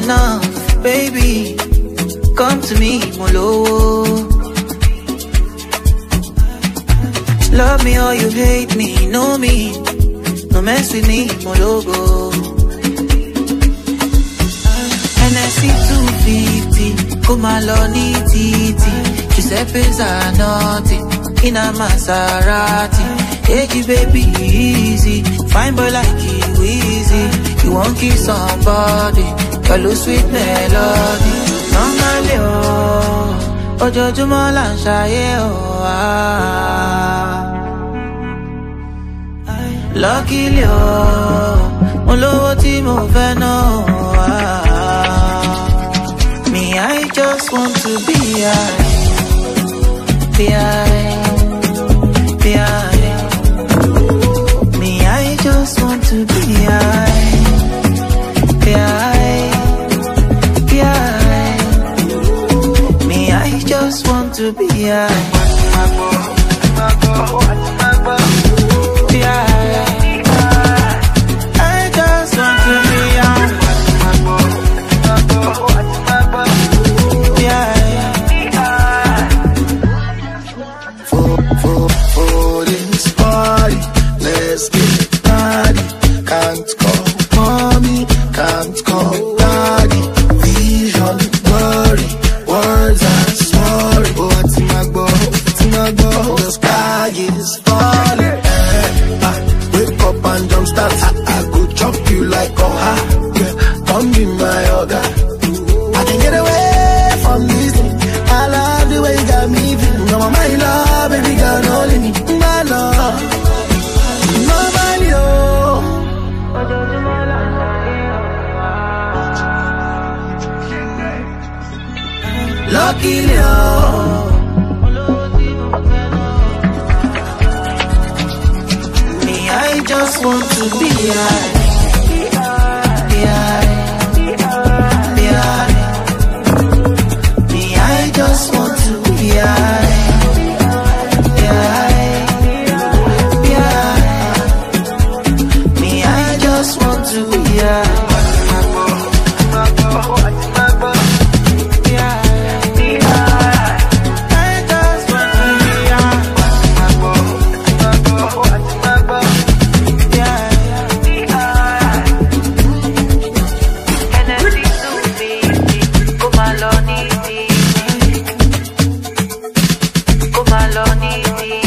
enough, baby. Come to me, molo. Love me or you hate me, know me. No mess with me, mologo. NSC 250, come along, titi. Giuseppe's are nothing, in a Maserati. Hey, baby, easy. Fine boy like you, easy. You won't kiss somebody, call you sweet melody. Normally, oh, Ojojumo la nsaye, oh, ah. Luckily, oh, mo lowo tí mo fẹ́ ná, oh, ah. Me, I just want to be high, be high, be high. Me, I just want to be high, be high, be high. Me, I just want to be high, be high. Let's get party. Can't call mommy, can't call daddy. Vision, worry, words are sorry. What's my goal? The sky is falling. I wake up and jump start. I go chop you like a ha. Yeah, come be my other. I can get away from this thing. I love the way you got me feeling. You're my love, baby girl, only me, my love. Luckily, oh, me, I just want to be high, be high, be high. Me, I just want to be high, be high, be high. Me, I just want to be high. Come along,